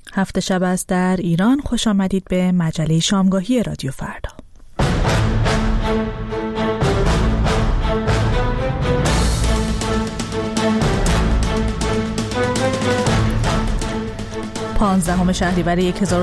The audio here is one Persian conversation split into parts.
هفت شب است در ایران. خوش آمدید به مجله شامگاهی رادیو فردا. پانزدهم شهریور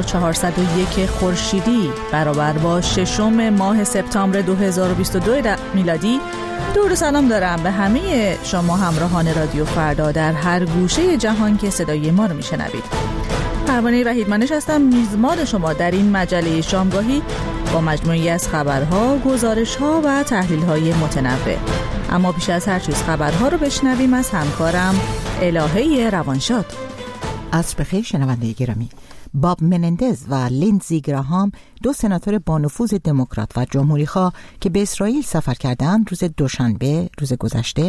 1401 خورشیدی برابر با 6 ماه سپتامبر 2022 میلادی. درود و سلام دارم به همه شما همراهان رادیو فردا در هر گوشه جهان که صدای ما رو میشنوید. پروانه وحیدمنش هستم، میزبان شما در این مجله شامگاهی با مجموعی از خبرها، گزارشها و تحلیل‌های متنوع. اما پیش از هر چیز خبرها رو بشنویم از همکارم الهه روانشاد. عصر بخیر شنونده گرامی. باب منندز و لیندزی گراهام، دو سناتور با نفوذ دموکرات و جمهوری‌خواه که به اسرائیل سفر کردند، روز دوشنبه روز گذشته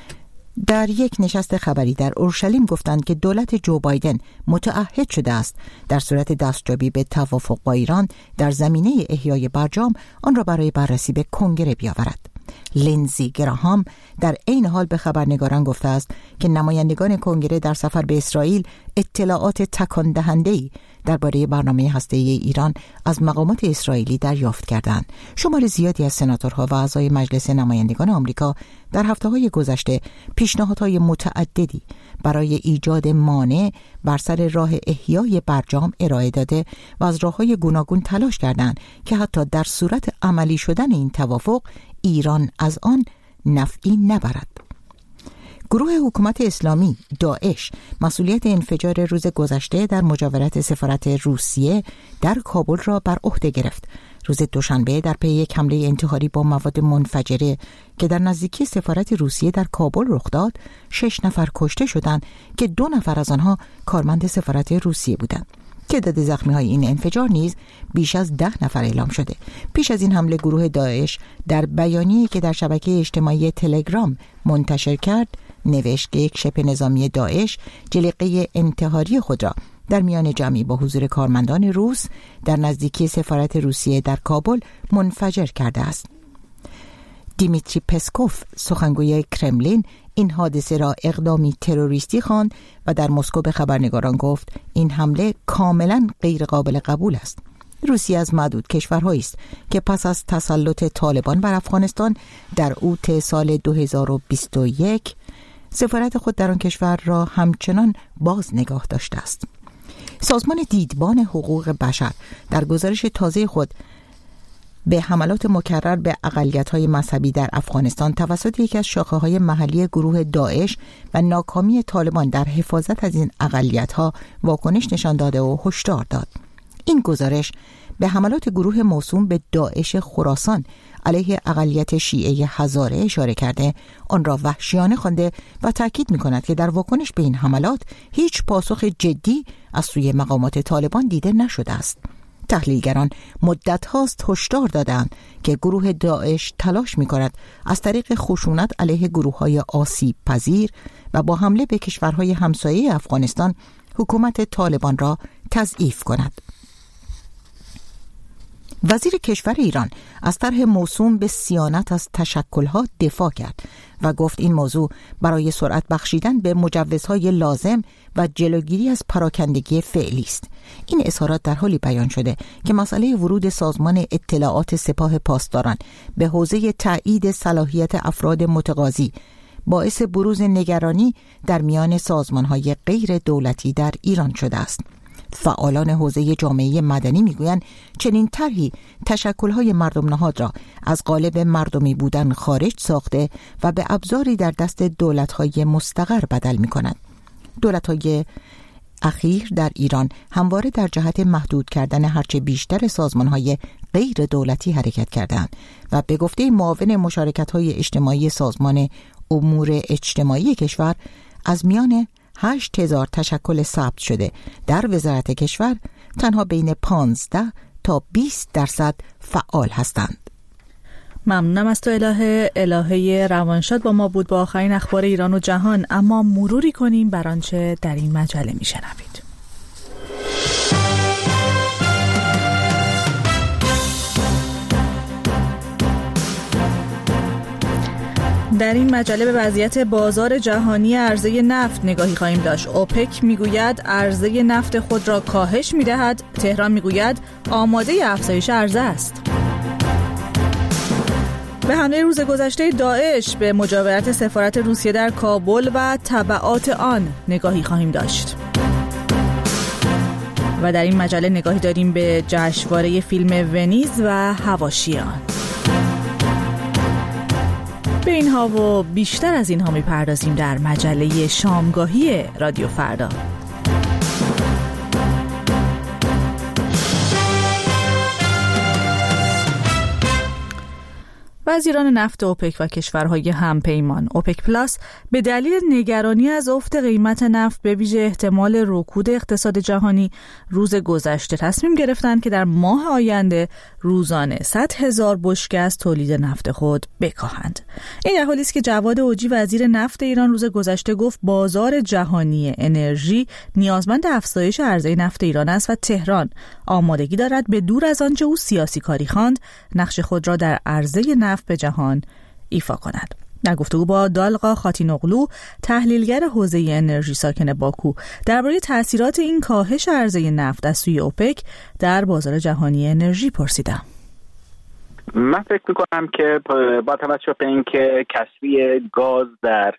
در یک نشست خبری در اورشلیم گفتند که دولت جو بایدن متعهد شده است در صورت دستیابی به توافق با ایران در زمینه احیای برجام آن را برای بررسی به کنگره بیاورد. لیندزی گراهام در عین حال به خبرنگاران گفته است که نمایندگان کنگره در سفر به اسرائیل اطلاعات تکان دهنده‌ای درباره برنامه هسته‌ای ایران از مقامات اسرائیلی دریافت کردند. شمار زیادی از سناتورها و اعضای مجلس نمایندگان آمریکا در هفته‌های گذشته پیشنهادهای متعددی برای ایجاد مانع بر سر راه احیای برجام ارائه داده و از راه‌های گوناگون تلاش کردند که حتی در صورت عملی شدن این توافق ایران از آن نفعی نبرد. گروه حکومت اسلامی داعش مسئولیت انفجار روز گذشته در مجاورت سفارت روسیه در کابل را بر عهده گرفت. روز دوشنبه در پی یک حمله انتحاری با مواد منفجره که در نزدیکی سفارت روسیه در کابل رخ داد، 6 نفر کشته شدند که 2 نفر از آنها کارمند سفارت روسیه بودند. تعداد زخمی‌های این انفجار نیز بیش از 10 نفر اعلام شده. پیش از این حمله گروه داعش در بیانیه‌ای که در شبکه اجتماعی تلگرام منتشر کرد نوشت که یک شبه نظامی داعش جلیقه انتحاری خود را در میان جمعی با حضور کارمندان روس در نزدیکی سفارت روسیه در کابل منفجر کرده است. دیمیتری پسکوف، سخنگوی کرملین، این حادثه را اقدامی تروریستی خواند و در مسکو به خبرنگاران گفت این حمله کاملا غیر قابل قبول است. روسیه از معدود کشورهایی است که پس از تسلط طالبان بر افغانستان در اوت سال 2021 سفارت خود در آن کشور را همچنان باز نگاه داشته است. سازمان دیدبان حقوق بشر در گزارش تازه خود به حملات مکرر به اقلیت‌های مذهبی در افغانستان توسط یکی از شاخه‌های محلی گروه داعش و ناکامی طالبان در حفاظت از این اقلیت‌ها واکنش نشان داده و هشدار داد. این گزارش به حملات گروه موسوم به داعش خراسان علیه اقلیت شیعه هزاره اشاره کرده، آن را وحشیانه خوانده و تاکید می‌کند که در واکنش به این حملات هیچ پاسخ جدی از سوی مقامات طالبان دیده نشده است. تحلیلگران مدت هاست هشدار دادند که گروه داعش تلاش می‌کند از طریق خشونت علیه گروه‌های آسیب پذیر و با حمله به کشورهای همسایه افغانستان حکومت طالبان را تضعیف کند. وزیر کشور ایران از طرح موسوم به صیانت از تشکل‌ها دفاع کرد و گفت این موضوع برای سرعت بخشیدن به مجوزهای لازم و جلوگیری از پراکندگی فعلی است. این اظهارات در حالی بیان شده که مسئله ورود سازمان اطلاعات سپاه پاسداران به حوزه تایید صلاحیت افراد متقاضی باعث بروز نگرانی در میان سازمان‌های غیر دولتی در ایران شده است. فعالان حوزه جامعه مدنی میگویند چنین طرحی تشکل‌های مردم نهاد را از قالب مردمی بودن خارج ساخته و به ابزاری در دست دولت‌های مستقر بدل می‌کند. دولت‌های اخیر در ایران همواره در جهت محدود کردن هرچه بیشتر سازمان‌های غیر دولتی حرکت کردند و به گفته معاون مشارکت‌های اجتماعی سازمان امور اجتماعی کشور از میان 8,000 تشکل ثبت شده در وزارت کشور تنها بین 15 تا 20% فعال هستند. ممنونم از تو الهه روانشاد با ما بود با آخرین اخبار ایران و جهان. اما مروری کنیم بر آنچه در این مجله میشنوید. در این مجله به وضعیت بازار جهانی عرضه نفت نگاهی خواهیم داشت. اوپک میگوید عرضه نفت خود را کاهش میدهد، تهران میگوید آماده افزایش عرضه است. به حمله روز گذشته داعش به مجاورت سفارت روسیه در کابل و تبعات آن نگاهی خواهیم داشت. و در این مجله نگاهی داریم به جشنواره فیلم ونیز و حواشی آن. به اینها و بیشتر از اینها میپردازیم در مجله شامگاهی رادیو فردا. وزیران نفت اوپک و کشورهای همپیمان اوپک پلاس به دلیل نگرانی از افت قیمت نفت به ویژه احتمال رکود اقتصاد جهانی روز گذشته تصمیم گرفتند که در ماه آینده روزانه 100,000 بشکه از تولید نفت خود بکاهند. این در حالی است که جواد اوجی وزیر نفت ایران روز گذشته گفت بازار جهانی انرژی نیازمند افزایش عرضه نفت ایران است و تهران آمادگی دارد به دور از آنچه او سیاسی کاری خواند نقش خود را در عرضه نفت به جهان ایفا کند. در گفتگو با دالقا خاتینوغلو تحلیلگر حوزه انرژی ساکن باکو درباره تأثیرات این کاهش عرضه نفت از سوی اوپک در بازار جهانی انرژی پرسیدم. من فکر میکنم که با توجه به اینکه کسری گاز در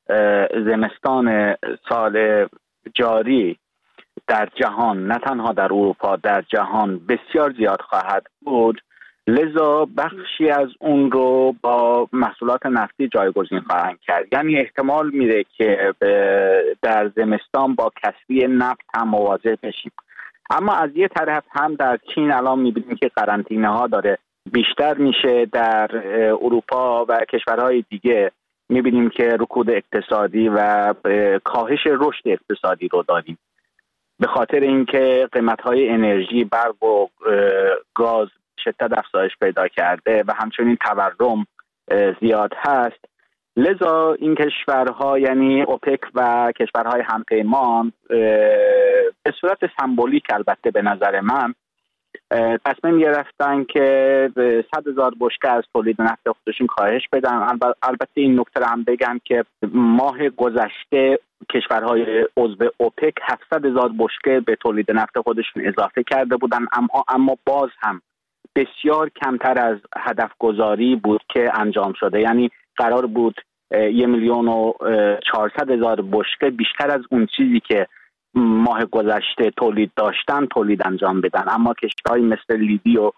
زمستان سال جاری در جهان، نه تنها در اروپا، در جهان بسیار زیاد خواهد بود، لذا بخشی از اون رو با محصولات نفتی جایگزین خواهند کرد. یعنی احتمال میره که در زمستان با کسری نفت هم مواجه بشیم. اما از یه طرف هم در چین الان میبینیم که قرنطینه ها داره بیشتر میشه. در اروپا و کشورهای دیگه میبینیم که رکود اقتصادی و کاهش رشد اقتصادی رو داریم به خاطر اینکه قیمت‌های انرژی، برق و گاز شدت افزایش پیدا کرده و همچنین تورم زیاد هست. لذا این کشورها یعنی اوپک و کشورهای همپیمان به صورت سمبولیک البته به نظر من تصمیم گرفتن که 100,000 بشکه از تولید نفت خودشون کاهش بدن. البته این نکته هم بگم که ماه گذشته کشورهای عضو اوپک 700,000 بشکه به تولید نفت خودشون اضافه کرده بودن، اما باز هم بسیار کمتر از هدف گذاری بود که انجام شده. یعنی قرار بود 1,400,000 بشکه بیشتر از اون چیزی که ماه گذشته تولید داشتن تولید انجام بدن، اما کشورهای مثل لیبی و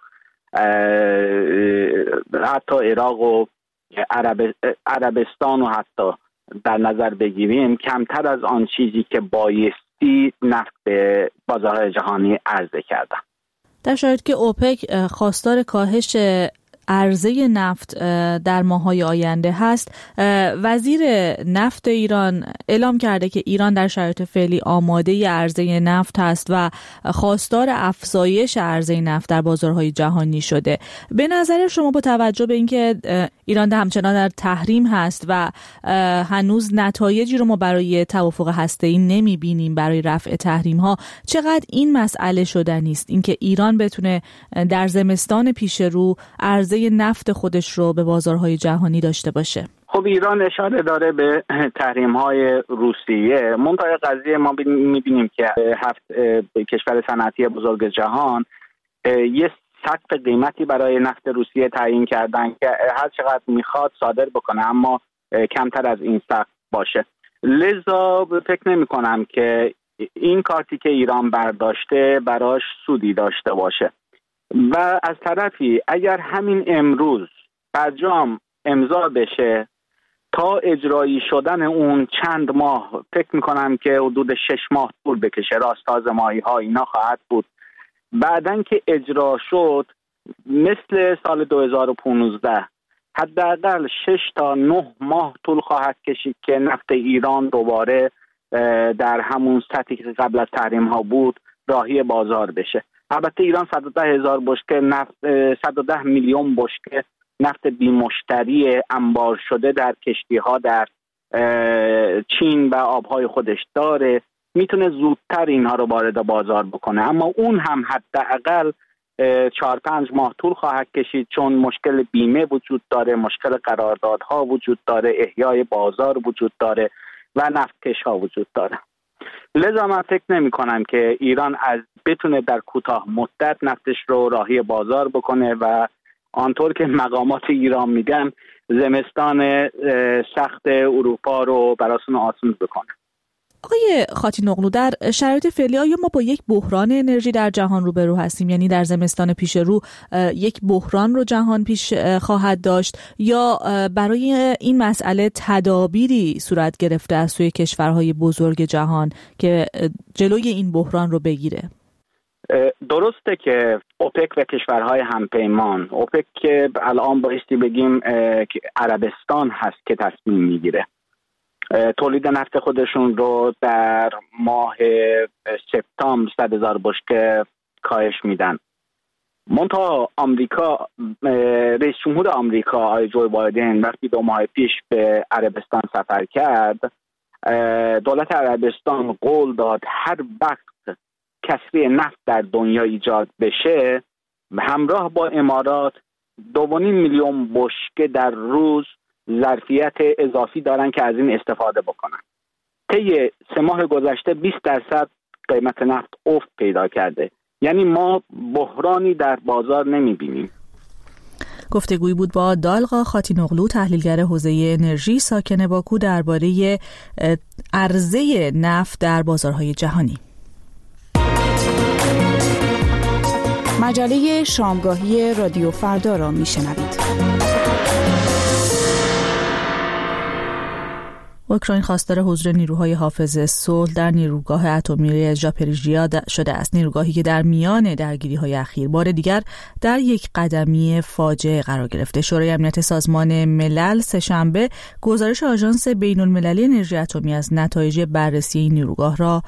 حتی عراق و عربستان و حتی در نظر بگیریم کمتر از آن چیزی که بایستی نفت به بازار جهانی عرضه کردن. در شرایطی که اوپک خواستار کاهش عرضه نفت در ماه‌های آینده هست، وزیر نفت ایران اعلام کرده که ایران در شرایط فعلی آماده عرضه نفت هست و خواستار افزایش عرضه نفت در بازارهای جهانی شده. به نظر شما با توجه به اینکه ایران همچنان در تحریم هست و هنوز نتایجی رو ما برای توافق هسته‌ای نمی‌بینیم برای رفع تحریم‌ها، چقدر این مسئله شدنی است اینکه ایران بتونه در زمستان پیش رو عرضه نفت خودش رو به بازارهای جهانی داشته باشه؟ خب ایران اشاره داره به تحریم‌های روسیه. منتهای قضیه ما می‌بینیم که 7 کشور صنعتی بزرگ جهان یه سقف قیمتی برای نفت روسیه تعیین کردن که هر چقدر میخواد صادر بکنه، اما کمتر از این سقف باشه. لذا فکر نمی‌کنم که این کارتی که ایران برداشته براش سودی داشته باشه. و از طرفی اگر همین امروز برجام امضا بشه تا اجرایی شدن اون چند ماه، فکر میکنم که حدود 6 ماه طول بکشه، راستازمایی ها اینا خواهد بود. بعدن که اجرا شد مثل سال 2015 حداقل 6 تا 9 ماه طول خواهد کشید که نفت ایران دوباره در همون سطحی که قبل از تحریم ها بود راهی بازار بشه. البته ایران 110,000 بشکه نفت، 110 میلیون بشکه نفت بی‌مشتری انبار شده در کشتی‌ها در چین و آبهای خودش داره، میتونه زودتر اینها رو وارد بازار بکنه، اما اون هم حداقل 4-5 ماه طول خواهد کشید، چون مشکل بیمه وجود داره، مشکل قراردادها وجود داره، احیای بازار وجود داره و نفتکش ها وجود داره. لذا من فکر نمی کنم که ایران بتونه در کوتاه مدت نفتش رو راهی بازار بکنه و آنطور که مقامات ایران میگن زمستان سخت اروپا رو براشون آسون بکنه. آقای خاتینوغلو، در شرایط فعلی آیا ما با یک بحران انرژی در جهان روبرو هستیم؟ یعنی در زمستان پیش رو یک بحران رو جهان پیش خواهد داشت یا برای این مسئله تدابیری صورت گرفته از سوی کشورهای بزرگ جهان که جلوی این بحران رو بگیره؟ درسته که اوپک و کشورهای همپیمان، اوپک که الان بایستی بگیم که عربستان هست که تصمیم میگیره، تولید نفت خودشون رو در ماه سپتامبر 100,000 بشکه کاهش میدن. منتها آمریکا، رئیس جمهور آمریکا آقای جو بایدن وقتی 2 ماه پیش به عربستان سفر کرد، دولت عربستان قول داد هر وقت کسری نفت در دنیا ایجاد بشه همراه با امارات 2.5 میلیون بشکه در روز ظرفیت اضافی دارن که از این استفاده بکنن. طی 3 ماه گذشته 20% قیمت نفت افت پیدا کرده. یعنی ما بحرانی در بازار نمیبینیم. گفتگویی بود با دالغا خاتینوغلو، تحلیلگر حوزه انرژی ساکن باکو، درباره عرضه نفت در بازارهای جهانی. مجله شامگاهی رادیو فردا را میشنوید. اوکراین خواستار حضور نیروهای حافظ صلح در نیروگاه اتمی ژاپریژیا شده است، نیروگاهی که در میان درگیری‌های اخیر بار دیگر در یک قدمی فاجعه قرار گرفته. شورای امنیت سازمان ملل سه‌شنبه گزارش آژانس بین‌المللی انرژی اتمی از نتایج بررسی این نیروگاه را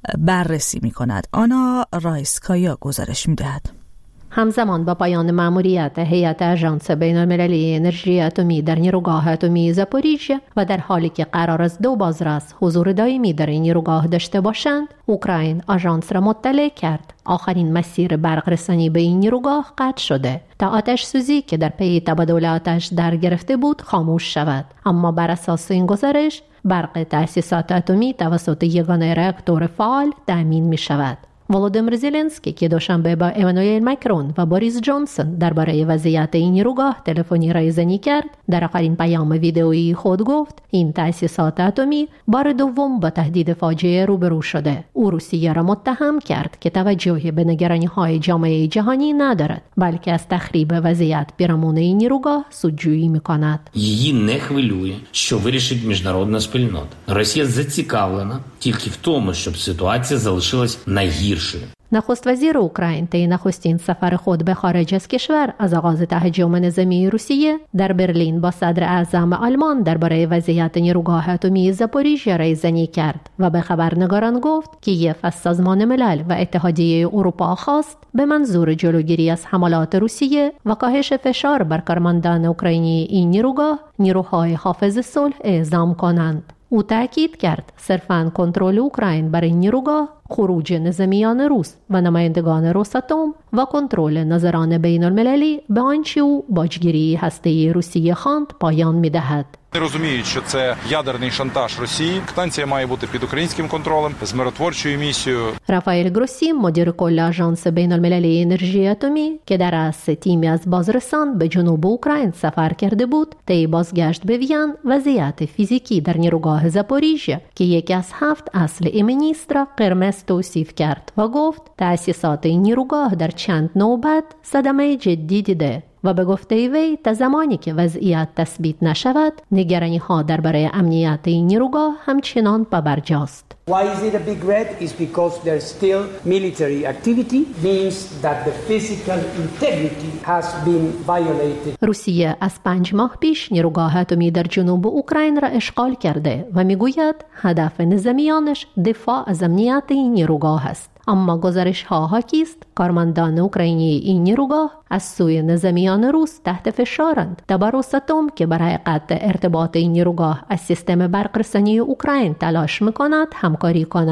بررسی می‌کند. آنا رایسکایا گزارش می‌دهد. همزمان با پایان مأموریت هیئت آژانس بین‌المللی انرژی اتمی در نیروگاه اتمی زاپوریژیا و در حالی که قرار است 2 بازرس حضور دائمی در این نیروگاه داشته باشند، اوکراین آژانس را مطلع کرد آخرین مسیر برق رسانی به این نیروگاه قطع شده تا آتش سوزی که در پی تبادل آتش در گرفته بود خاموش شود. اما بر اساس این گزارش برق تأسیسات اتمی توسط یگانه راکتور فعال تأمین می شود. ولودیمیر زلنسکی که دوشنبه با امانوئل ماکرون و بوریس جانسون درباره وضعیت این نیروگاه تلفنی رایزنی کرد، در آخرین پیام ویدئویی خود گفت این تأسیسات اتمی بار دوم با تهدید فاجعه روبرو شده. او روسیه را متهم کرد که توجهی به نگرانی‌های جامعه جهانی ندارد، بلکه از تخریب وضعیت پیرامون این نیروگاه سودجویی می‌کند. її не хвилює, що вирішить міжнародна спільнота. Росія зацікавлена тільки в тому, щоб ситуація залишилась найгіршою. نخست وزیر اوکراین طی نخستین سفر خود به خارج از کشور از آغاز تهاجم نظامی روسیه در برلین با صدر اعظم آلمان درباره وضعیت نیروگاه اتمی زاپوریژیا رایزنی کرد و به خبرنگاران گفت کیف از سازمان ملل و اتحادیه اروپا خواست به منظور جلوگیری از حملات روسیه و کاهش فشار بر کارمندان اوکراینی این نیروگاه نیروهای حافظ صلح اعزام کنند. او تأکید کرد صرفاً کنترل اوکراین بر این نیروگاه، خروج نظامیان روس و نمایندگان روساتوم و کنترل نظران بین المللی به آنچه او باجگیری هسته‌ای روسیه خواند پایان می‌دهد. Розуміють, що це ядерний шантаж Росії. Станція має бути під українським контролем з миротворчою місією. رافائل گروسی مدیر کل آژانس بین‌المللی انرژی اتمی که در رأس تیمی از بازرسان به جنوب اوکراین سفر کرده بود، طی بازگشت به وین وضعیت فیزیکی در نیروگاه زاپوریژیا که یکی از 7 اصل ایمنیست را قرمز توصیف کرد و گفت تأسیسات این نیروگاه در چند نوبت صدمه جدی دیده و به گفته وی تا زمانی که وضعیت تثبیت نشود نگرانی‌ها درباره امنیت این نیروگاه همچنان پابرجاست. Why is it a big red? Is because there's still military activity, means that the physical integrity has been violated. روسیه از 5 ماه پیش نیروگاه اتمی در جنوب اوکراین را اشغال کرده و میگوید هدف نظامیانش دفاع از امنیت این نیروگاه است. اما گزارش ها حاکی است کارمندان اوکراینی این نیروگاه از سوی نظامیان روس تحت فشارند تا با روساتوم که برای قطع ارتباط این نیروگاه از سیستم برقرسانی اوکراین تلاش میکند همکاری کنند.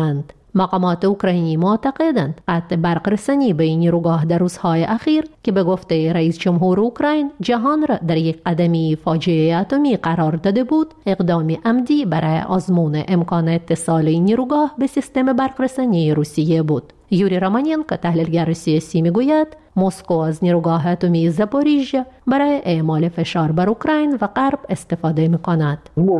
مقامات اوکراینی معتقدند قطع برق رسانی به این نیروگاه در روزهای اخیر که به گفته رئیس جمهور اوکراین جهان را در یک قدمی فاجعه اتمی قرار داده بود، اقدامی عمدی برای آزمون امکان اتصال این نیروگاه به سیستم برق رسانی روسیه بود. یوری رامانینکو تحلیلگر سیاسی میگوید مسکو از نیروگاه اتمی زاپوریژیا برای اعمال فشار بر اوکراین و غرب استفاده می‌کند.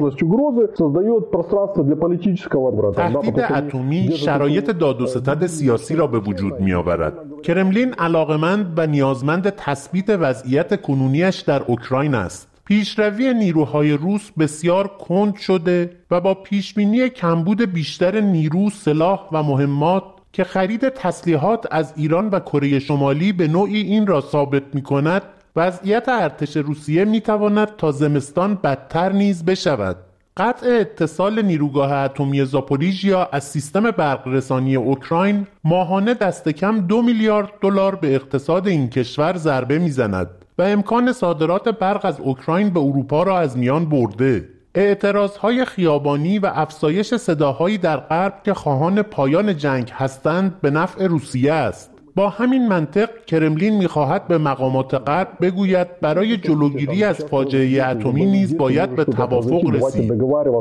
تهدید اتمی شرایط داد و ستد سیاسی را به وجود می‌آورد. کرملین علاقمند و نیازمند تثبیت وضعیت کنونیش در اوکراین است. پیشروی نیروهای روس بسیار کند شده و با پیشبینی کمبود بیشتر نیرو، سلاح و مهمات که خرید تسلیحات از ایران و کره شمالی به نوعی این را ثابت می‌کند، وضعیت ارتش روسیه می‌تواند تا زمستان بدتر نیز بشود. قطع اتصال نیروگاه اتمی زاپوریژیا از سیستم برق رسانی اوکراین ماهانه دست کم 2 میلیارد دلار به اقتصاد این کشور ضربه می‌زند و امکان صادرات برق از اوکراین به اروپا را از میان برده. اعتراضهای خیابانی و افزایش صداهایی در غرب که خواهان پایان جنگ هستند به نفع روسیه است. با همین منطق کرملین می‌خواهد به مقامات غرب بگوید برای جلوگیری از فاجعه اتمی نیز باید به توافق رسید.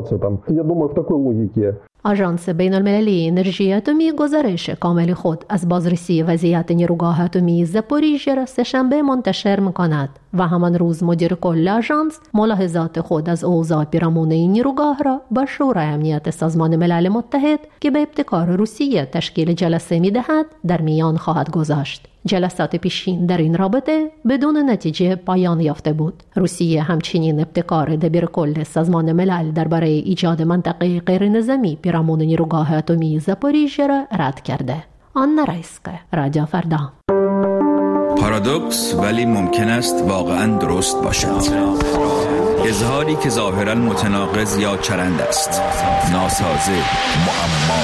آژانس بین‌المللی انرژی اتمی گزارش کامل خود از بازرسی وضعیت نیروگاه اتمی زاپوریژیا را سه‌شنبه منتشر می‌کند و همان روز مدیر کل آژانس ملاحظات خود از اوضاع پیرامون این نیروگاه را با شورای امنیت سازمان ملل متحد که به ابتکار روسیه تشکیل جلسه می‌دهد در میان خواهد گذاشت. جلسات پیشین در این رابطه بدون نتیجه پایان یافته بود. روسیه همچنین ابتکار دبیر کل سازمان ملل درباره ایجاد منطقه غیر نظامی پیرامون نیروگاه اتمی زاپوریژیا را رد کرده. آنا رایسکا، رادیو فردا. پارادوکس ولی ممکن است واقعا درست باشد. اظهاری که ظاهرا متناقض یا چرند است، ناسازه، معما.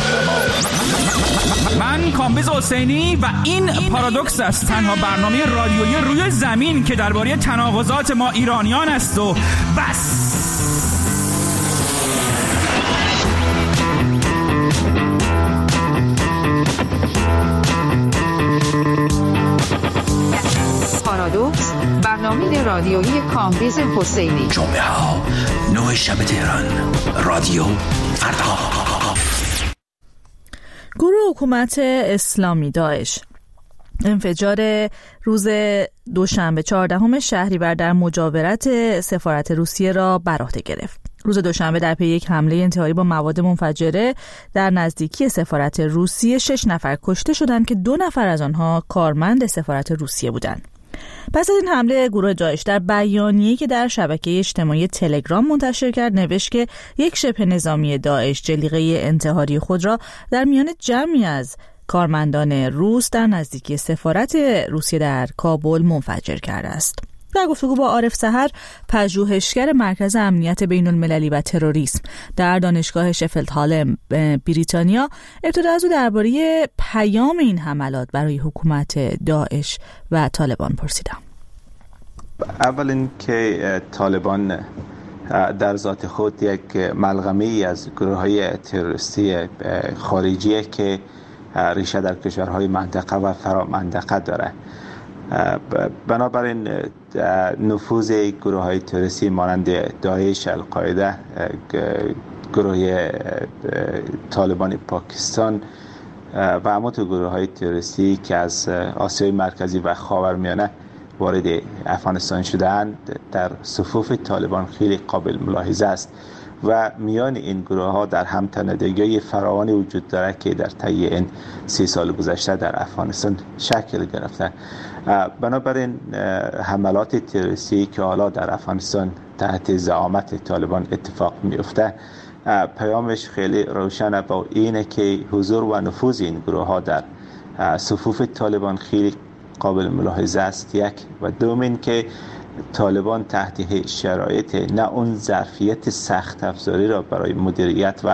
من کامبیز حسینی و این پارادوکس است، تنها برنامه رادیویی روی زمین که درباره تناقضات ما ایرانیان است و بس. پارادوکس، برنامه رادیویی کامبیز حسینی. جمعه ها 9 شب تهران، رادیو فردا. گروه حکومت اسلامی داعش انفجار روز دوشنبه 14 شهریور در مجاورت سفارت روسیه را بر عهده گرفت. روز دوشنبه در پی یک حمله انتحاری با مواد منفجره در نزدیکی سفارت روسیه 6 نفر کشته شدند که 2 نفر از آنها کارمند سفارت روسیه بودند. پس از این حمله گروه داعش در بیانیه‌ای که در شبکه اجتماعی تلگرام منتشر کرد نوشت که یک شبه نظامی داعش جلیقه انتحاری خود را در میان جمعی از کارمندان روس در نزدیکی سفارت روسیه در کابل منفجر کرده است. در گفتگو با عارف سحر، پژوهشگر مرکز امنیت بین‌المللی و تروریسم در دانشگاه شفیلد هال بریتانیا، ابتدا از او درباره پیام این حملات برای حکومت داعش و طالبان پرسیدم. اول اینکه طالبان در ذات خود یک ملغمه‌ای از گروه‌های تروریستی خارجیه که ریشه در کشورهای منطقه و فرامنطقه داره. بنابراین نفوذ گروه‌های تروریستی مانند داعش، القاعده، گروه طالبان پاکستان و همونطور گروه‌های تروریستی که از آسیای مرکزی و خاورمیانه وارد افغانستان شده‌اند در صفوف طالبان خیلی قابل ملاحظه است و میان این گروه ها در همتنیدگی فراوانی وجود داره که در طی این 30 سال گذشته در افغانستان شکل گرفته. بنابراین حملات تروریستی که حالا در افغانستان تحت زعامت طالبان اتفاق میفته پیامش خیلی روشنه با اینه که حضور و نفوذ این گروه ها در صفوف طالبان خیلی قابل ملاحظه است، یک، و دوم که طالبان تحت شرایط نه اون ظرفیت سخت افزاری را برای مدیریت و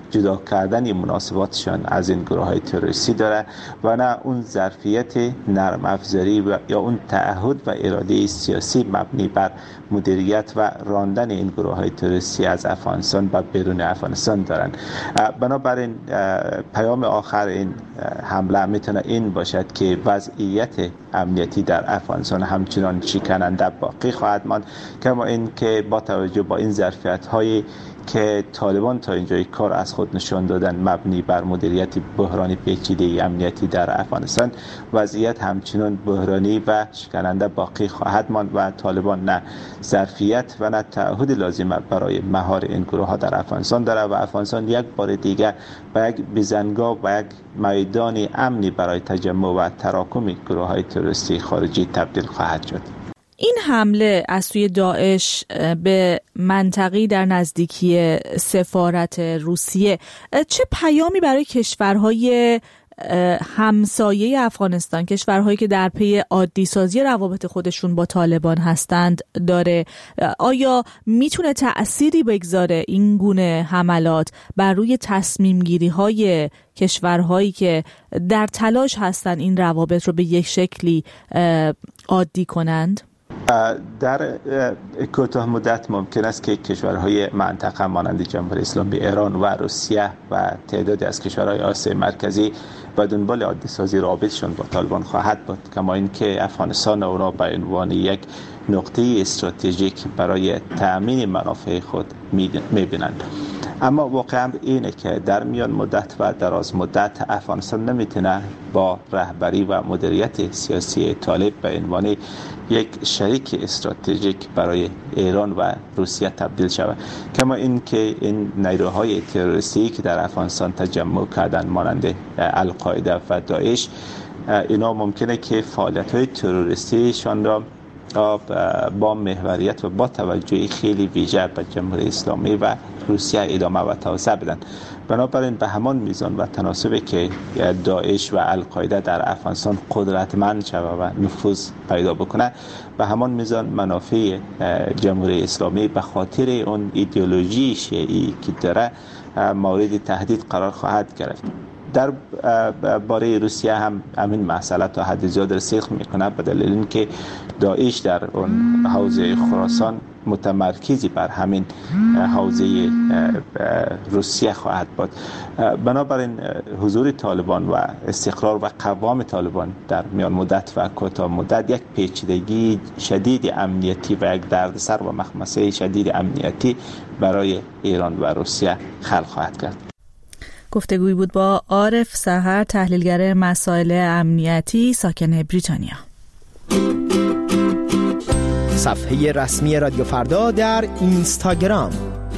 جدا کردن مناسباتشان از این گروه های تروریستی داره و نه اون ظرفیت نرم افزاری یا اون تعهد و اراده سیاسی مبنی بر مدیریت و راندن این گروه های تروریستی از افغانستان و بیرون افغانستان دارن. بنابراین پیام آخر این حمله میتونه این باشد که وضعیت امنیتی در افغانستان همچنان شکننده باقی خواهد ماند، کما این که با توجه با این ظرفیت های که طالبان تا اینجای کار از خود نشان دادن مبنی بر مدیریت بحرانی پیچیده امنیتی در افغانستان، وضعیت همچنان بحرانی و شکننده باقی خواهد ماند و طالبان نه ظرفیت و نه تعهد لازم برای مهار این گروه ها در افغانستان داره و افغانستان یک بار دیگر به یک بزنگاه و یک میدان امنی برای تجمع و تراکم گروه های تروریستی خارجی تبدیل خواهد شد. این حمله از سوی داعش به منطقه‌ای در نزدیکی سفارت روسیه چه پیامی برای کشورهای همسایه افغانستان، کشورهایی که در پی عادی سازی روابط خودشون با طالبان هستند داره؟ آیا میتونه تأثیری بگذاره این گونه حملات بر روی تصمیم گیری های کشورهایی که در تلاش هستند این روابط رو به یک شکلی عادی کنند؟ در کوتاه مدت ممکن است که کشورهای منطقه مانند جمهوری اسلامی ایران و روسیه و تعدادی از کشورهای آسیای مرکزی به دنبال عادی سازی رابطشون با طالبان خواهد بود، کما اینکه افغانستان اونا به عنوان یک نقطه استراتژیک برای تأمین منافع خود می‌بینند. اما واقعا اینه که در میان مدت و دراز مدت افغانستان نمیتونه با رهبری و مدیریت سیاسی طالب به عنوان یک شریک استراتژیک برای ایران و روسیه تبدیل شود، کما اینکه این نیروهای تروریستی که در افغانستان تجمع کردن مانند القاعده و داعش، اینا ممکنه که فعالیت‌های تروریستیشان را با محوریت و با توجه خیلی ویژه به جمهوری اسلامی و روسیه ادامه و توسعه بدن. بنابراین به همان میزان و تناسبی که داعش و القاعده در افغانستان قدرتمند شود و نفوذ پیدا بکنه، به همان میزان منافع جمهوری اسلامی به خاطر اون ایدئولوژی شیعی که داره مورد تهدید قرار خواهد گرفت. در باره روسیه هم همین مسئله تا حد زیاد رسیخ میکنه، به دلیل اینکه داعش در اون حوزه خراسان متمرکزی بر همین حوزه روسیه خواهد بود. بنابراین حضور طالبان و استقرار و قوام طالبان در میان مدت و کوتاه مدت یک پیچیدگی شدید امنیتی و یک دردسر و مخمسه شدید امنیتی برای ایران و روسیه خلق خواهد کرد. گفتگویی بود با عارف سحر، تحلیلگر مسائل امنیتی ساکن بریتانیا. صفحه رسمی رادیو فردا در اینستاگرام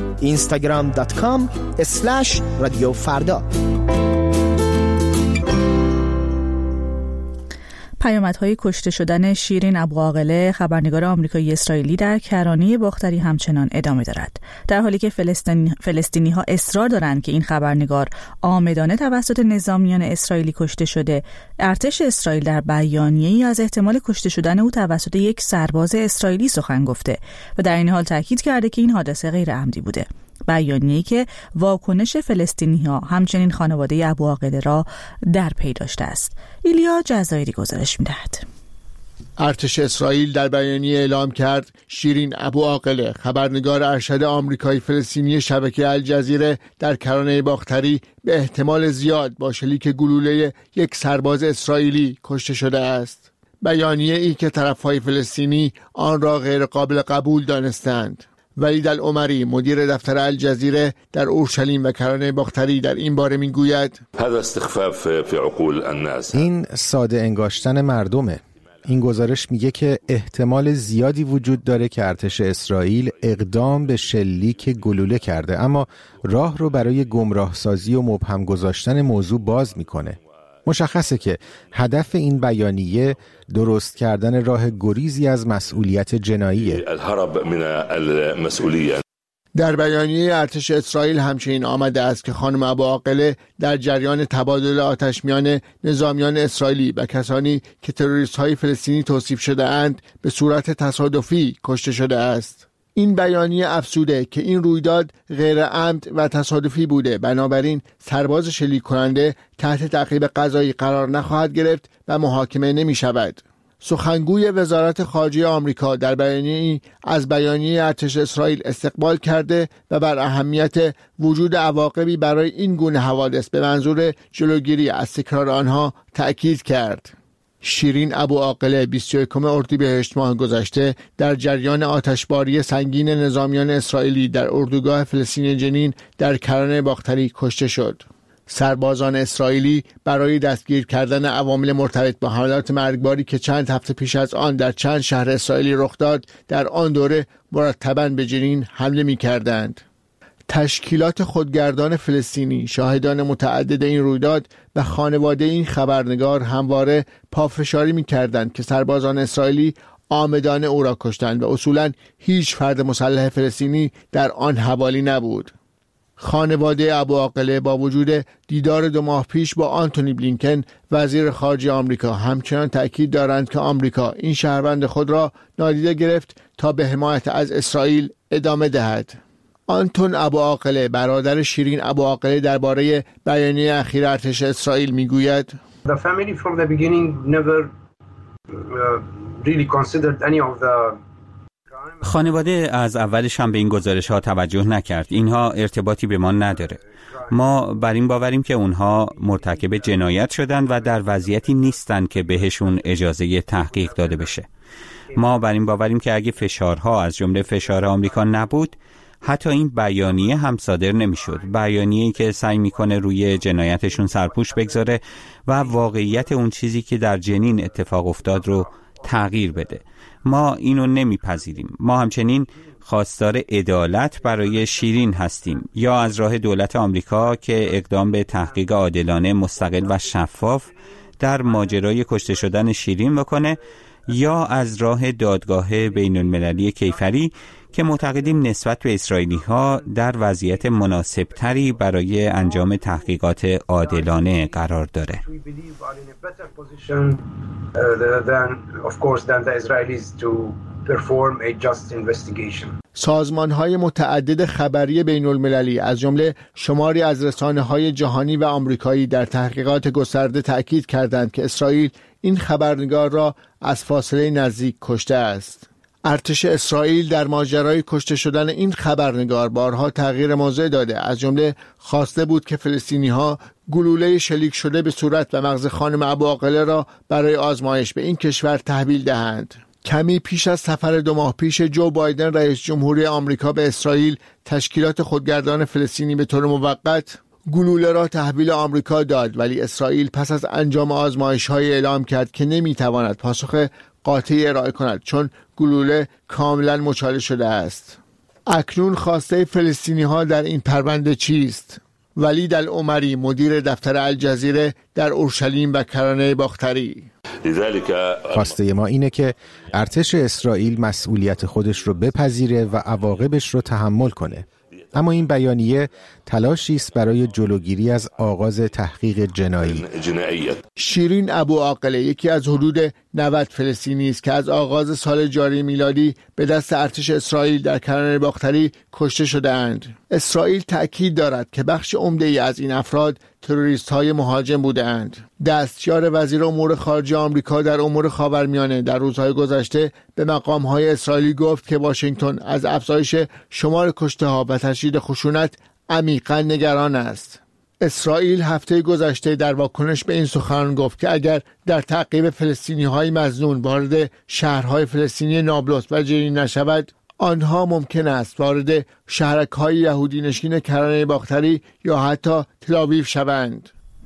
instagram.com/رادیوفردا. پیامدهای کشته شدن شیرین ابوعاقله، خبرنگار آمریکایی اسرائیلی در کرانه باختری همچنان ادامه دارد، در حالی که فلسطینی‌ها اصرار دارند که این خبرنگار عامدانه توسط نظامیان اسرائیلی کشته شده. ارتش اسرائیل در بیانیه‌ای از احتمال کشته شدن او توسط یک سرباز اسرائیلی سخن گفته و در این حال تاکید کرده که این حادثه غیر عمدی بوده. بیانیه‌ای که واکنش فلسطینی‌ها همچنین خانواده ابوعاقله را در پی داشته است. ایلیا جزایری گزارش می‌دهد. ارتش اسرائیل در بیانیه اعلام کرد شیرین ابوعاقله، خبرنگار ارشد آمریکایی فلسطینی شبکه الجزیره در کرانه باختری، به احتمال زیاد با شلیک گلوله یک سرباز اسرائیلی کشته شده است. بیانیه ای که طرفهای فلسطینی آن را غیر قابل قبول دانستند. ولید العمری، مدیر دفتر الجزیره در اورشلیم و کرانه باختری، در این باره میگوید این ساده انگاشتن مردمه. این گزارش میگه که احتمال زیادی وجود داره که ارتش اسرائیل اقدام به شلیک گلوله کرده، اما راه رو برای گمراه سازی و مبهم گذاشتن موضوع باز میکنه. مشخصه که هدف این بیانیه درست کردن راه گریزی از مسئولیت جناییه. در بیانیه ارتش اسرائیل همچنین آمده است که خانم ابوعاقله در جریان تبادل آتش میان نظامیان اسرائیلی و کسانی که تروریست‌های فلسطینی توصیف شده اند به صورت تصادفی کشته شده است. این بیانیه افزوده که این رویداد غیر عمد و تصادفی بوده، بنابراین سرباز شلیک کننده تحت تعقیب قضایی قرار نخواهد گرفت و محاکمه نمی شود. سخنگوی وزارت خارجه آمریکا در بیانیه‌ای از بیانیه ارتش اسرائیل استقبال کرده و بر اهمیت وجود عواقبی برای این گونه حوادث به منظور جلوگیری از تکرار آنها تأکید کرد. شیرین ابوعاقله 21 اردیبهشت ماه گذشته در جریان آتشباری سنگین نظامیان اسرائیلی در اردوگاه فلسطینی جنین در کرانه باختری کشته شد. سربازان اسرائیلی برای دستگیر کردن عوامل مرتبط با حملات مرگباری که چند هفته پیش از آن در چند شهر اسرائیلی رخ داد، در آن دوره مرتباً به جنین حمله می‌کردند. تشکیلات خودگردان فلسطینی، شاهدان متعدد این رویداد و خانواده این خبرنگار همواره پافشاری می‌کردند که سربازان اسرائیلی عامدانه او را کشتند و اصولاً هیچ فرد مسلح فلسطینی در آن حوالی نبود. خانواده ابوعاقله با وجود دیدار 2 ماه پیش با آنتونی بلینکن وزیر خارجه آمریکا همچنان تأکید دارند که آمریکا این شهروند خود را نادیده گرفت تا به حمایت از اسرائیل ادامه دهد. آنتون ابوعاقله برادر شیرین ابوعاقله درباره بیانیه اخیر ارتش اسرائیل میگوید: The family from the beginning never really considered any of the خانواده از اولش هم به این گزارش ها توجه نکرد. اینها ارتباطی به ما نداره. ما بر این باوریم که اونها مرتکب جنایت شدند و در وضعیتی نیستند که بهشون اجازه تحقیق داده بشه. ما بر این باوریم که اگه فشارها از جمله فشار آمریکا نبود، حتی این بیانیه هم صادر نمیشد. بیانیه‌ای که سعی میکنه روی جنایتشون سرپوش بگذاره و واقعیت اون چیزی که در جنین اتفاق افتاد رو تغییر بده. ما اینو نمیپذیریم. ما همچنین خواستار عدالت برای شیرین هستیم، یا از راه دولت آمریکا که اقدام به تحقیق عادلانه، مستقل و شفاف در ماجرای کشته شدن شیرین بکنه، یا از راه دادگاه بین المللی کیفری که معتقدیم نسبت به اسرائیلی ها در وضعیت مناسب تری برای انجام تحقیقات عادلانه قرار داره. سازمان‌های متعدد خبری بین المللی از جمله شماری از رسانه‌های جهانی و آمریکایی در تحقیقات گسترده تأکید کردند که اسرائیل این خبرنگار را از فاصله نزدیک کشته است. ارتش اسرائیل در ماجرای کشته شدن این خبرنگار بارها تغییر موضع داده، از جمله خواسته بود که فلسطینی‌ها گلوله شلیک شده به صورت و مغز خانم ابوعاقله را برای آزمایش به این کشور تحویل دهند. کمی پیش از سفر 2 ماه پیش جو بایدن رئیس جمهوری آمریکا به اسرائیل تشکیلات خودگردان فلسطینی به طور موقت گلوله را تحویل آمریکا داد، ولی اسرائیل پس از انجام آزمایش‌های اعلام کرد که نمی‌تواند پاسخ قاطعی ارائه کند چون گلوله کاملا مچاله شده است. اکنون خواسته فلسطینی‌ها در این پرونده چیست؟ ولید العمری مدیر دفتر الجزیره در اورشلیم و کرانه باختری: خواسته ما اینه که ارتش اسرائیل مسئولیت خودش رو بپذیره و عواقبش رو تحمل کنه. اما این بیانیه تلاشی است برای جلوگیری از آغاز تحقیق جنایی. شیرین ابوعاقله یکی از حدود 90 فلسطینی است که از آغاز سال جاری میلادی به دست ارتش اسرائیل در کرانه باختری کشته شده‌اند. اسرائیل تأکید دارد که بخش عمده‌ای از این افراد تروریست‌های مهاجم بودند. دستیار وزیر امور خارجه آمریکا در امور خاورمیانه در روزهای گذشته به مقام‌های اسرائیلی گفت که واشنگتن از افزایش شمار کشته‌ها و تشدید خشونت عمیقاً نگران است. اسرائیل هفته گذشته در واکنش به این سخنان گفت که اگر در تعقیب فلسطینی‌های مظنون وارد شهرهای فلسطینی نابلس و جنین نشود، آنها ممکن است وارد شهرک‌های یهودی نشین کرانه باختری یا حتی تل‌آویو شوند.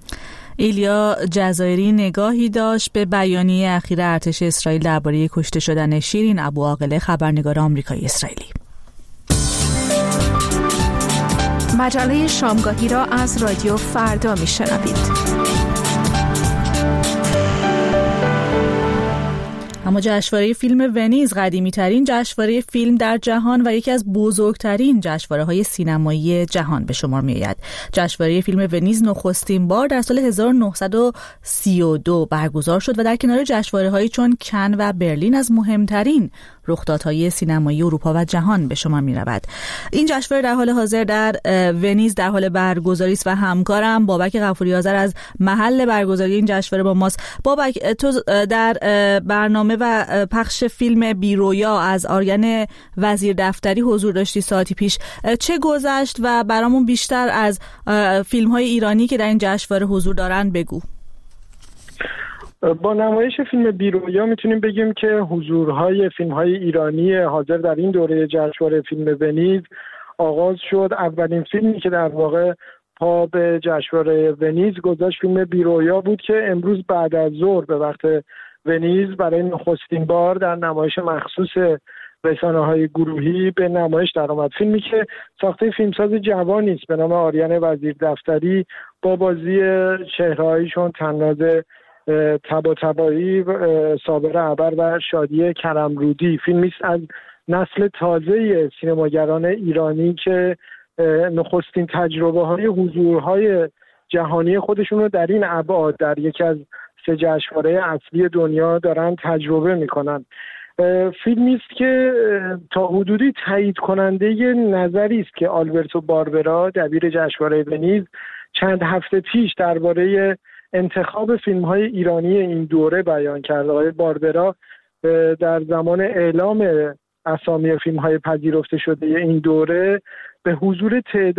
ایلیا جزایری نگاهی داشت به بیانیه اخیر ارتش اسرائیل درباره کشته شدن شیرین ابوعاقله، خبرنگار آمریکایی اسرائیلی. مجله شامگاهی را از رادیو فردا میشنوید. اما جشنواره فیلم ونیز قدیمی ترین جشنواره فیلم در جهان و یکی از بزرگترین جشنواره‌های سینمایی جهان به شمار می‌آید. جشنواره فیلم ونیز نخستین بار در سال 1932 برگزار شد و در کنار جشنواره‌هایی چون کن و برلین از مهمترین رخدادهای سینمایی اروپا و جهان به شما می‌رود. این جشنواره در حال حاضر در ونیز در حال برگزاری است و همکارم بابک غفوری آذر از محل برگزاری این جشنواره با ماست. بابک، تو در برنامه و پخش فیلم بیرویا از آرین وزیر دفتری حضور داشتی ساعتی پیش. چه گذشت و برامون بیشتر از فیلم‌های ایرانی که در این جشنواره حضور دارن بگو. با نمایش فیلم بیرویا میتونیم بگیم که حضورهای فیلم‌های ایرانی حاضر در این دوره جشنواره فیلم ونیز آغاز شد. اولین فیلمی که در واقع پا به جشنواره ونیز گذاشت فیلم بیرویا بود که امروز بعد از ظهر به وقت ونیز برای نخستین بار در نمایش مخصوص رسانه‌های گروهی به نمایش درآمد. فیلمی که ساخته فیلمساز جوانی است به نام آرین وزیر دفتری با بازی چهره‌هایشون طناز طباطبایی، صابر عبر و شادی کرمرودی. فیلمی است از نسل تازه سینماگران ایرانی که نخستین تجربه‌های حضورهای جهانی خودشون رو در این ابعاد در یکی از 3 جشنواره اصلی دنیا دارن تجربه میکنن. فیلمی است که تا حدودی تایید کننده نظری است که آلبرتو باربرا دبیر جشنواره ونیز چند هفته پیش درباره انتخاب فیلم‌های ایرانی این دوره بیان کرد. آقای باربرا در زمان اعلام اسامی فیلم‌های پذیرفته شده این دوره به حضور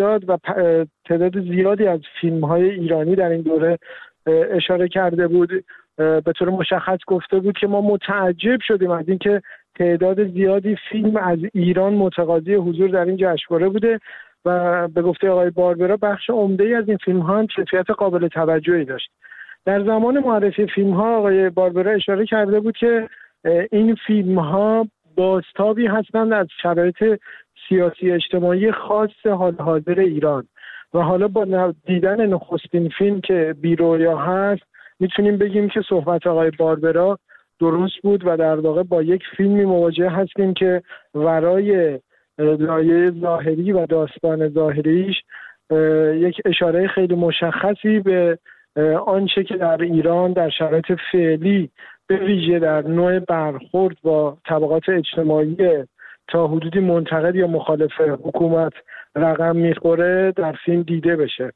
تعداد زیادی از فیلم‌های ایرانی در این دوره اشاره کرده بود. به طور مشخص گفته بود که ما متعجب شدیم از اینکه تعداد زیادی فیلم از ایران متقاضی حضور در این جشنواره بوده و به گفته آقای باربرا بخش عمده‌ای از این فیلم‌ها هم کیفیت قابل توجهی داشت. در زمان معرفی فیلم‌ها آقای باربرا اشاره کرده بود که این فیلم‌ها بازتابی هستند از شرایط سیاسی اجتماعی خاص حال حاضر ایران و حالا با دیدن نخستین فیلم که بیرویا هست میتونیم بگیم که صحبت آقای باربرا درست بود و در واقع با یک فیلمی مواجه هستیم که ورای لایه ظاهری و داستان ظاهریش یک اشاره خیلی مشخصی به آنچه که در ایران در شرایط فعلی به ویژه در نوع برخورد با طبقات اجتماعی تا حدودی منتقد یا مخالف حکومت رقم میخوره در فیلم دیده بشه.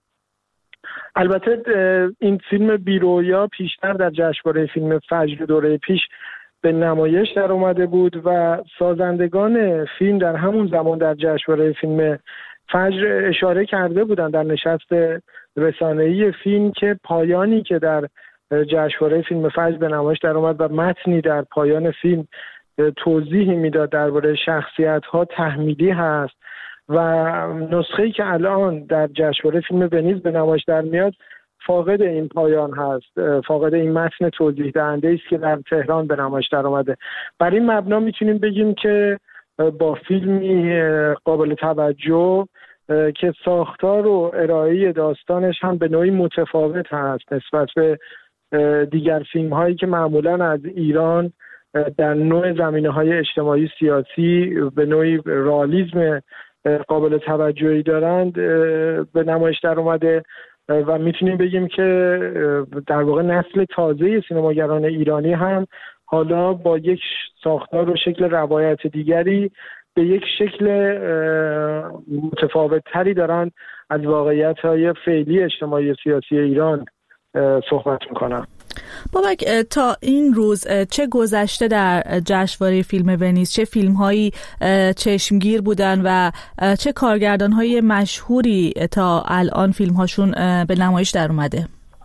البته این فیلم بیرویا پیشتر در جشنواره فیلم فجر دوره پیش به نمایش در اومده بود و سازندگان فیلم در همون زمان در جشنواره فیلم فجر اشاره کرده بودند در نشست رسانه‌ای فیلم که پایانی که در جشنواره فیلم فجر به نمایش در اومد و متنی در پایان فیلم توضیحی میداد درباره شخصیت‌ها تحمیلی هست و نسخه‌ای که الان در جشنواره فیلم ونیز به نمایش در میاد فاقد این پایان هست، فاقد این متن توضیح دهنده است که در تهران به نمایش در اومده. بر این مبنا میتونیم بگیم که با فیلمی قابل توجه که ساختار و ارائه داستانش هم به نوعی متفاوت هست نسبت به دیگر فیلم هایی که معمولا از ایران در نوع زمینه‌های اجتماعی سیاسی به نوعی رئالیسم قابل توجهی دارند به نمایش در اومده و میتونیم بگیم که در واقع نسل تازه سینماگران ایرانی هم حالا با یک ساختار و شکل روایت دیگری به یک شکل متفاوت تری دارن از واقعیت‌های فعلی اجتماعی سیاسی ایران صحبت میکنن. بابک، تا این روز چه گذشته در جشنواره فیلم ونیز؟ چه فیلم‌هایی چشمگیر بودن و چه کارگردان‌های مشهوری تا الان فیلم‌هاشون به نمایش در اومده؟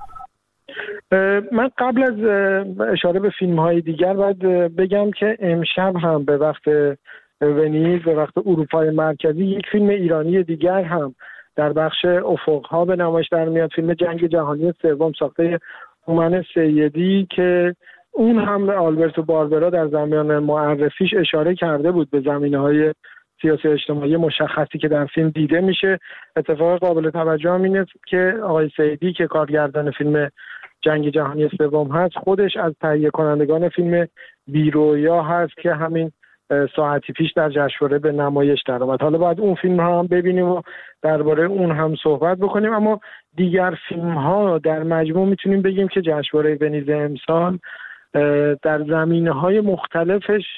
من قبل از اشاره به فیلم‌های دیگر باید بگم که امشب هم به وقت ونیز، به وقت اروپای مرکزی، یک فیلم ایرانی دیگر هم در بخش افق‌ها به نمایش در میاد. فیلم جنگ جهانی سوم ساخته هومن سیدی که اون هم آلبرتو باربرا در زمان معرفیش اشاره کرده بود به زمینه‌های سیاسی اجتماعی مشخصی که در فیلم دیده میشه. اتفاق قابل توجه هم اینه که آقای سیدی که کارگردان فیلم جنگ جهانی سوم هست خودش از تهیه کنندگان فیلم بیرویا هست که همین ساعتی پیش در جشنواره به نمایش در اومد. حالا باید اون فیلم ها هم ببینیم و درباره اون هم صحبت بکنیم، اما دیگر فیلم ها در مجموع میتونیم بگیم که جشنواره ونیز امسال در زمینه‌های مختلفش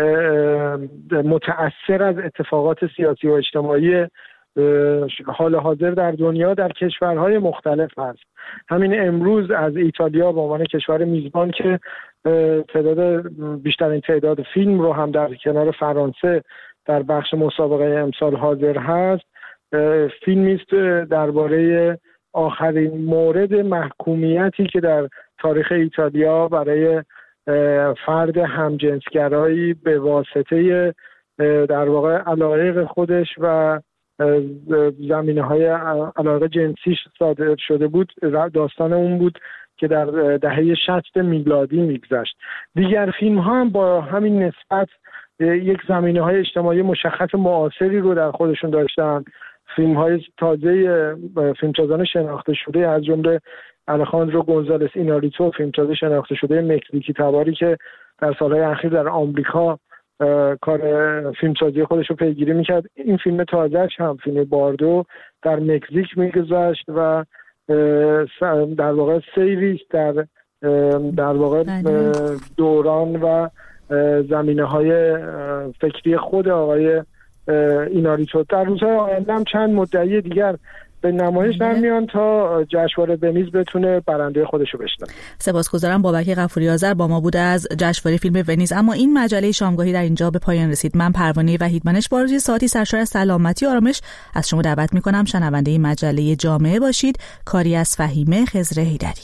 متأثر از اتفاقات سیاسی و اجتماعی حال حاضر در دنیا در کشورهای مختلف هست. همین امروز از ایتالیا به عنوان کشور میزبان که بیشترین تعداد فیلم رو هم در کنار فرانسه در بخش مسابقه امسال حاضر هست، فیلمی است درباره آخرین مورد محکومیتی که در تاریخ ایتالیا برای فرد همجنسگرایی به واسطه در واقع علایق خودش و زمینه‌های علایق جنسیش صادر شده بود. داستان اون بود که در دهه 60 میلادی میگذشت. دیگر فیلم ها هم با همین نسبت یک زمینه‌های اجتماعی مشخص معاصری رو در خودشون داشتن. فیلم های تازه فیلمسازان شناخته شده از جمله الخاندرو گونزالس ایناریتو، فیلمساز شناخته شده مکزیکی تباری که در سالهای اخیر در آمریکا کار فیلمسازی خودش رو پیگیری میکرد، این فیلم تازهش هم فیلم باردو در مکزیک میگذشت و در واقع سیریست در واقع دوران و زمینه‌های فکری خود آقای ایناریتو. در روزهای آینده هم چند مدعی دیگر به نمایش در میان تا جشنواره ونیز بتونه برنده خودش رو بشناسه. سپاسگزارم. بابک غفوری آذر با ما بوده از جشنواره فیلم ونیز. اما این مجله شامگاهی در اینجا به پایان رسید. من پروانه وحیدمنش با آرزوی ساعتی سرشار از سلامتی و آرامش از شما دعوت میکنم شنونده این مجله جامعه باشید. کاری از فهیمه خضر حیدری.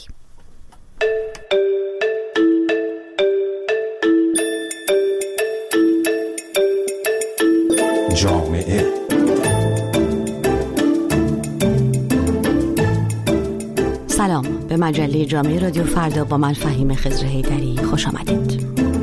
جامعه سلام، به مجله جامعه رادیو فردا با من فهیمه خضر حیدری خوش آمدید.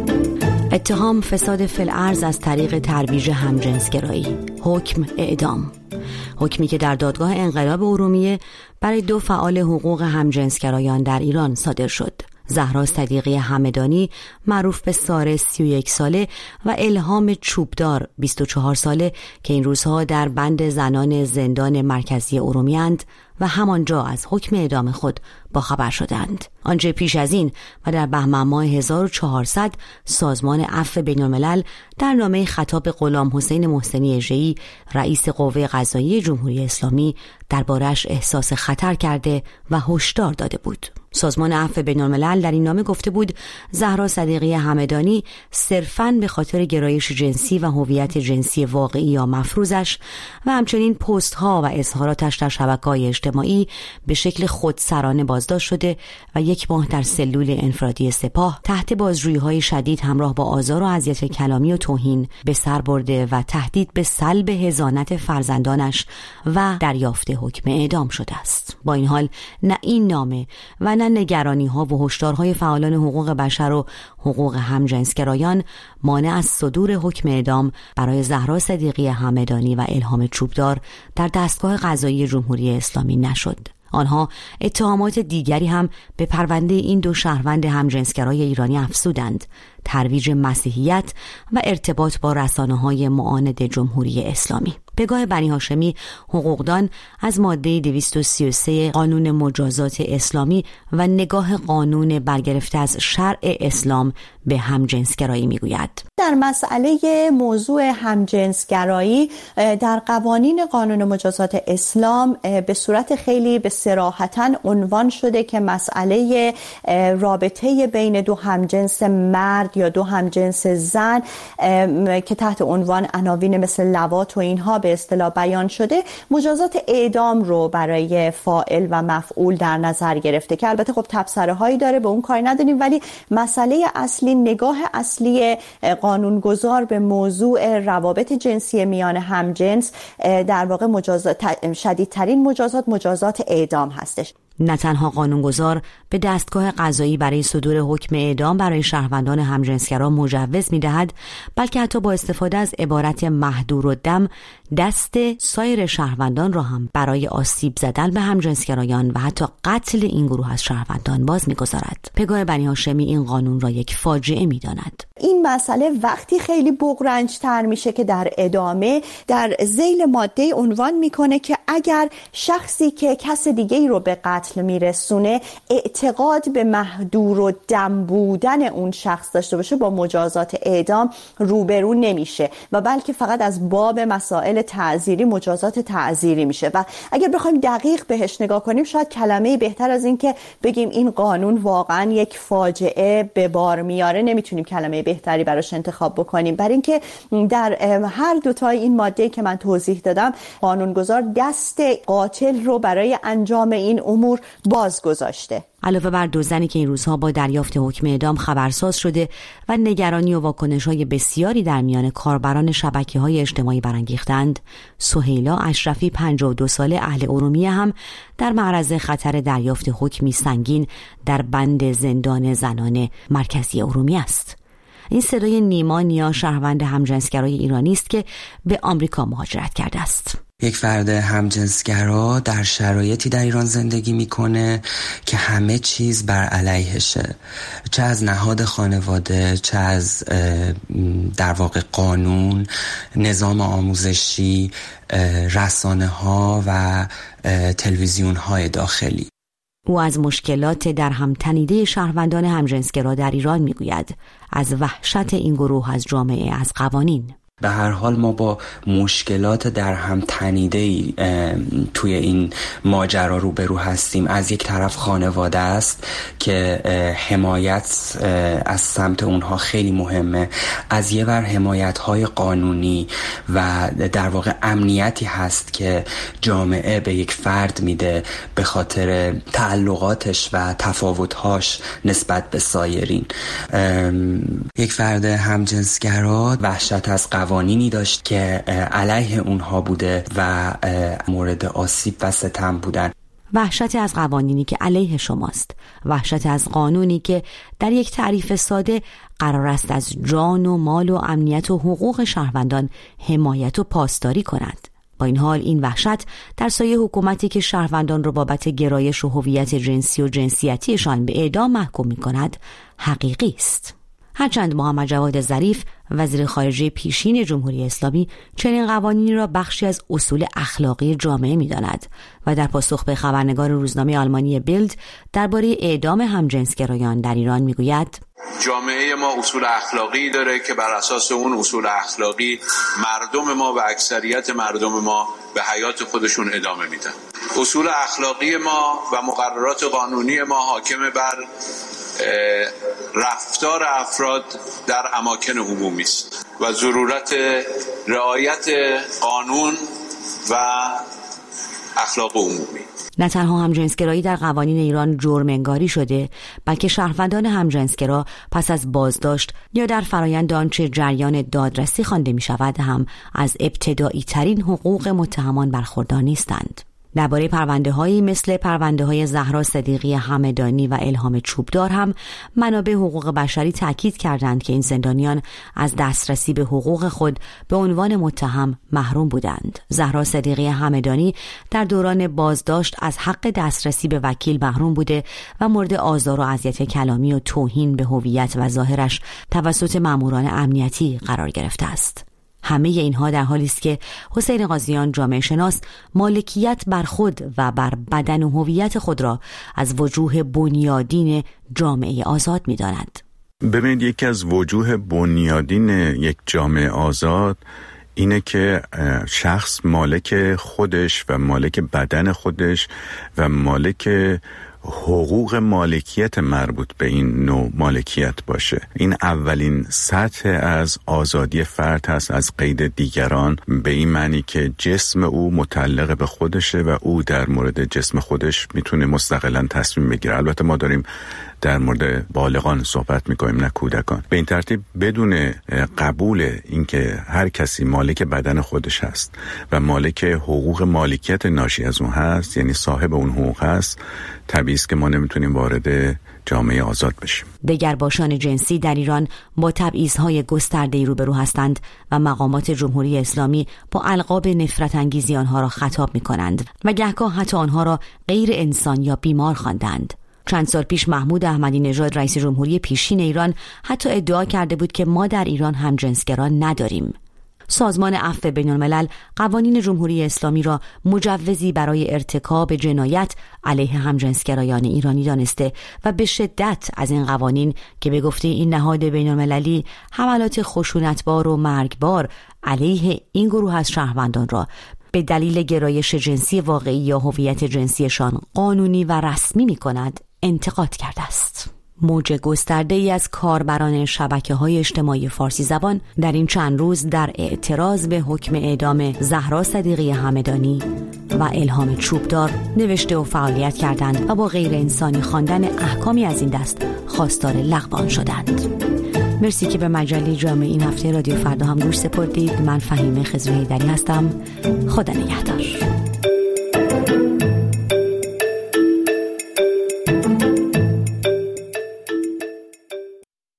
اتهام فساد فی‌الارض از طریق ترویج همجنسگرایی، حکم اعدام. حکمی که در دادگاه انقلاب ارومیه برای 2 فعال حقوق همجنسگرایان در ایران صادر شد. زهرا صدیقی همدانی معروف به ساره 31 ساله و الهام چوبدار 24 ساله که این روزها در بند زنان زندان مرکزی ارومیه‌اند و همانجا از حکم اعدام خود باخبر شدند. آنچه پیش از این و در بهمن ماه 1400 سازمان عفو بین‌الملل در نامه خطاب غلام حسین محسنی اژه‌ای رئیس قوه قضاییه جمهوری اسلامی درباره‌اش احساس خطر کرده و هشدار داده بود. سازمان عفو بین‌الملل در این نامه گفته بود زهرا صدیقی همدانی صرفاً به خاطر گرایش جنسی و هویت جنسی واقعی یا مفروضش و همچنین پست‌ها و اظهاراتش در شبکه‌های اجتماعی به شکل خودسرانه بازداشت شده و 1 ماه در سلول انفرادی سپاه تحت بازجویی‌های شدید همراه با آزار و اذیت کلامی و توهین به سر برده و تهدید به سلب حضانت فرزندانش و دریافت حکم اعدام شده است. با این حال نه این نامه و نه نگرانی‌ها و هشدارهای فعالان حقوق بشر و حقوق همجنسگرایان مانع از صدور حکم اعدام برای زهرا صدیقی همدانی و الهام چوبدار در دستگاه قضایی جمهوری اسلامی نشد. آنها اتهامات دیگری هم به پرونده این 2 شهروند همجنسگرای ایرانی افزودند: ترویج مسیحیت و ارتباط با رسانه‌های معاند جمهوری اسلامی. پگاه بنی هاشمی حقوقدان از ماده 233 قانون مجازات اسلامی و نگاه قانون برگرفته از شرع اسلام به همجنسگرایی میگوید. در مسئله موضوع همجنسگرایی در قوانین قانون مجازات اسلام به صورت خیلی به صراحتاً عنوان شده که مسئله رابطه بین 2 همجنس مرد یا 2 همجنس زن که تحت عنوان عناوین مثل لواط و اینها به اصطلاح بیان شده مجازات اعدام رو برای فاعل و مفعول در نظر گرفته که البته خب تبصره هایی داره، به اون کاری نداریم، ولی مسئله اصلی، نگاه اصلی قانونگذار به موضوع روابط جنسی میان همجنس در واقع شدیدترین مجازات اعدام هستش. نه تنها قانونگذار به دستگاه قضایی برای صدور حکم اعدام برای شهروندان همجنسگرا مجوز می‌دهد، بلکه حتی با استفاده از عبارت محدورالدم دست سایر شهروندان را هم برای آسیب زدن به همجنسگرایان و حتی قتل این گروه از شهروندان باز می‌گذارد. پگاه بنی هاشمی این قانون را یک فاجعه می‌داند. این مسئله وقتی خیلی بغرنج‌تر میشه که در ادامه در ذیل ماده عنوان میکنه که اگر شخصی که کس دیگه‌ای رو به قتل میرسونه اعتقاد به محدور و دم بودن اون شخص داشته باشه با مجازات اعدام روبرو نمیشه و بلکه فقط از باب مسائل تعزیری مجازات تعزیری میشه. و اگر بخوایم دقیق بهش نگاه کنیم شاید کلمه بهتر از این که بگیم این قانون واقعا یک فاجعه به بار میاره نمیتونیم کلمه بهتری براش انتخاب بکنیم، برای اینکه در هر دوتای این ماده که من توضیح دادم قانونگذار دست قاتل رو برای انجام این امور باز گذاشته. علاوه بر دو زنی که این روزها با دریافت حکم اعدام خبرساز شده و نگرانی و واکنش‌های بسیاری در میان کاربران شبکه‌های اجتماعی برانگیختند، سهیلا اشرفی 52 ساله اهل ارومیه هم در معرض خطر دریافت حکمی سنگین در بند زندان زنان مرکزی ارومیه است. این صدای نیما نیا شهروند همجنسگرای ایرانی است که به آمریکا مهاجرت کرده است. یک فرد همجنسگرا در شرایطی در ایران زندگی میکنه که همه چیز بر علیهشه، چه از نهاد خانواده، چه از در واقع قانون، نظام آموزشی، رسانه ها و تلویزیون های داخلی. او از مشکلات در هم تنیده شهروندان همجنسگرا در ایران میگوید، از وحشت این گروه از جامعه، از قوانین. به هر حال ما با مشکلات در هم تنیده‌ای توی این ماجرا روبرو هستیم. از یک طرف خانواده است که حمایت از سمت اونها خیلی مهمه، از یه ور حمایت‌های قانونی و در واقع امنیتی هست که جامعه به یک فرد میده به خاطر تعلقاتش و تفاوت‌هاش نسبت به سایرین. یک فرد همجنسگرا وحشت از قوانینی داشت که علیه اونها بوده و مورد آسیب و ستم بودن. وحشت از قوانینی که علیه شماست، وحشت از قانونی که در یک تعریف ساده قرار است از جان و مال و امنیت و حقوق شهروندان حمایت و پاسداری کند. با این حال این وحشت در سایه حکومتی که شهروندان را بابت گرایش و هویت جنسی و جنسیتیشان به اعدام محکوم می‌کند حقیقی است. هرچند محمد جواد ظریف وزیر خارجه پیشین جمهوری اسلامی چنین قوانینی را بخشی از اصول اخلاقی جامعه می‌داند و در پاسخ به خبرنگار روزنامه آلمانی بیلد درباره اعدام همجنسگرایان در ایران می‌گوید: جامعه ما اصول اخلاقی داره که بر اساس اون اصول اخلاقی مردم ما و اکثریت مردم ما به حیات خودشون ادامه میدن. اصول اخلاقی ما و مقررات قانونی ما حاکم بر رفتار افراد در اماکن عمومی است و ضرورت رعایت قانون و اخلاق عمومی. نه تنها همجنسگرایی در قوانین ایران جرم انگاری شده، بلکه شهروندان همجنسگرا پس از بازداشت یا در فرایند آنچه جریان دادرسی خوانده می شود هم از ابتدایی ترین حقوق متهمان برخوردار نیستند. درباره پرونده‌هایی مثل پرونده‌های زهرا صدیقی همدانی و الهام چوبدار هم منابع حقوق بشری تاکید کردند که این زندانیان از دسترسی به حقوق خود به عنوان متهم محروم بودند. زهرا صدیقی همدانی در دوران بازداشت از حق دسترسی به وکیل محروم بوده و مورد آزار و اذیت کلامی و توهین به هویت و ظاهرش توسط ماموران امنیتی قرار گرفته است. همه اینها در حالی است که حسین قاضیان جامعه شناس مالکیت بر خود و بر بدن و هویت خود را از وجوه بنیادین جامعه آزاد می‌داند. ببینید، یکی از وجوه بنیادین یک جامعه آزاد اینه که شخص مالک خودش و مالک بدن خودش و مالک حقوق مالکیت مربوط به این نوع مالکیت باشه. این اولین سطح از آزادی فرد هست از قید دیگران، به این معنی که جسم او متعلق به خودشه و او در مورد جسم خودش میتونه مستقلاً تصمیم بگیره. البته ما داریم در مورد بالغان صحبت میکنیم، نه کودکان. به این ترتیب بدون قبول اینکه هر کسی مالک بدن خودش هست و مالک حقوق مالکیت ناشی از اون هست، یعنی صاحب اون حقوق هست، طبیعی است که ما نمیتونیم وارد جامعه آزاد بشیم. دگرباشان جنسی در ایران با تبعیض‌های گسترده‌ای روبرو هستند و مقامات جمهوری اسلامی با القاب نفرت انگیزی آنها را خطاب می‌کنند و گهگاه حتی آنها را غیر انسان یا بیمار خواندند. چند سال پیش محمود احمدی نژاد رئیس جمهوری پیشین ایران حتی ادعا کرده بود که ما در ایران همجنسگران نداریم. سازمان عفو بین‌الملل قوانین جمهوری اسلامی را مجوزی برای ارتکاب جنایت علیه همجنسگرایان ایرانی دانسته و به شدت از این قوانین که به گفته این نهاد بین‌المللی حملات خشونتبار و مرگبار علیه این گروه از شهروندان را به دلیل گرایش جنسی واقعی یا هویت جنسیشان قانونی و رسمی می‌کند انتقاد کرده است. موج گسترده‌ای از کاربران شبکه‌های اجتماعی فارسی زبان در این چند روز در اعتراض به حکم اعدام زهرا صدیقی همدانی و الهام چوبدار نوشته و فعالیت کردند و با غیر انسانی خواندن احکامی از این دست خواستار لغو آن شدند. مرسی که به مجله جامع این هفته رادیو فردا هم گوش سپردید. من فهیمه خضرهیدری هستم. خدا نگهدار.